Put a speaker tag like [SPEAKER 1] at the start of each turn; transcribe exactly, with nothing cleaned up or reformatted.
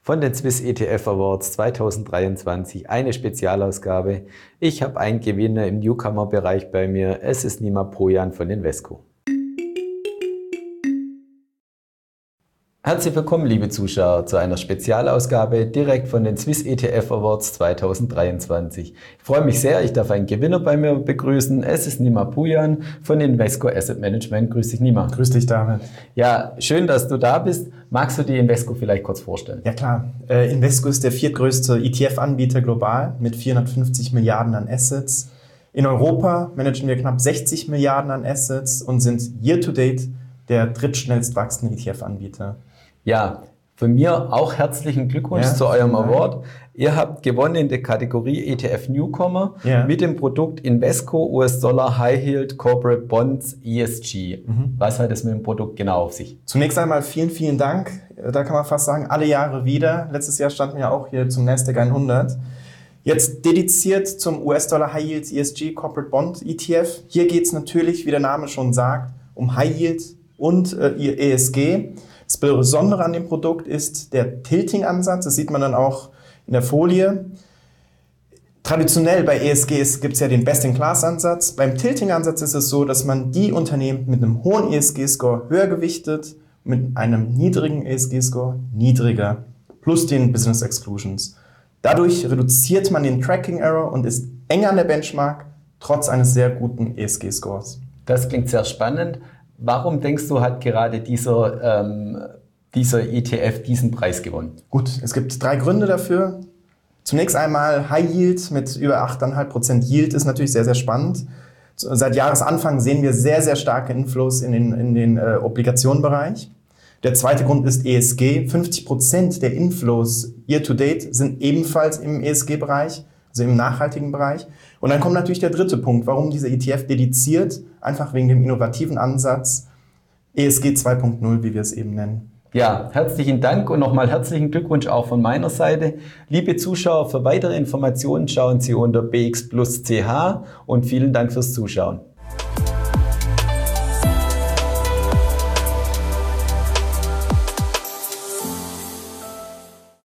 [SPEAKER 1] von den Swiss E T F Awards zweitausenddreiundzwanzig, eine Spezialausgabe. Ich habe einen Gewinner im Newcomer-Bereich bei mir. Es ist Nima Pojan von Invesco. Herzlich willkommen, liebe Zuschauer, zu einer Spezialausgabe direkt von den Swiss E T F Awards zweitausenddreiundzwanzig. Ich freue mich sehr, ich darf einen Gewinner bei mir begrüßen. Es ist Nima Pojan von Invesco Asset Management. Grüß dich, Nima.
[SPEAKER 2] Grüß dich, David.
[SPEAKER 1] Ja, schön, dass du da bist. Magst du die Invesco vielleicht kurz vorstellen?
[SPEAKER 2] Ja, klar. Äh, Invesco ist der viertgrößte E T F-Anbieter global mit vierhundertfünfzig Milliarden an Assets. In Europa managen wir knapp sechzig Milliarden an Assets und sind year-to-date der drittschnellst wachsende E T F-Anbieter.
[SPEAKER 1] Ja, von mir auch herzlichen Glückwunsch ja, zu eurem Award. Ihr habt gewonnen in der Kategorie E T F Newcomer ja. mit dem Produkt Invesco U S-Dollar High Yield Corporate Bonds E S G. Mhm. Was hat es mit dem Produkt genau auf sich?
[SPEAKER 2] Zunächst einmal vielen, vielen Dank. Da kann man fast sagen, alle Jahre wieder. Letztes Jahr standen wir auch hier zum Nasdaq hundert. Jetzt dediziert zum U S-Dollar High Yield E S G Corporate Bond E T F. Hier geht es natürlich, wie der Name schon sagt, um High Yield und äh, E S G. Das Besondere an dem Produkt ist der Tilting-Ansatz. Das sieht man dann auch in der Folie. Traditionell bei E S Gs gibt es ja den Best-in-Class-Ansatz. Beim Tilting-Ansatz ist es so, dass man die Unternehmen mit einem hohen E S G-Score höher gewichtet, mit einem niedrigen E S G-Score niedriger, plus den Business Exclusions. Dadurch reduziert man den Tracking-Error und ist enger an der Benchmark, trotz eines sehr guten E S G-Scores.
[SPEAKER 1] Das klingt sehr spannend. Warum denkst du, hat gerade dieser, ähm, dieser E T F diesen Preis gewonnen?
[SPEAKER 2] Gut, es gibt drei Gründe dafür. Zunächst einmal High Yield mit über acht Komma fünf Prozent Yield ist natürlich sehr, sehr spannend. Seit Jahresanfang sehen wir sehr, sehr starke Inflows in den, in den äh, Obligationenbereich. Der zweite Grund ist E S G. fünfzig Prozent der Inflows year to date sind ebenfalls im E S G-Bereich, also im nachhaltigen Bereich. Und dann kommt natürlich der dritte Punkt, warum dieser E T F dediziert, einfach wegen dem innovativen Ansatz E S G zwei Punkt null, wie wir es eben nennen.
[SPEAKER 1] Ja, herzlichen Dank und nochmal herzlichen Glückwunsch auch von meiner Seite. Liebe Zuschauer, für weitere Informationen schauen Sie unter b x plus punkt c h und vielen Dank fürs Zuschauen.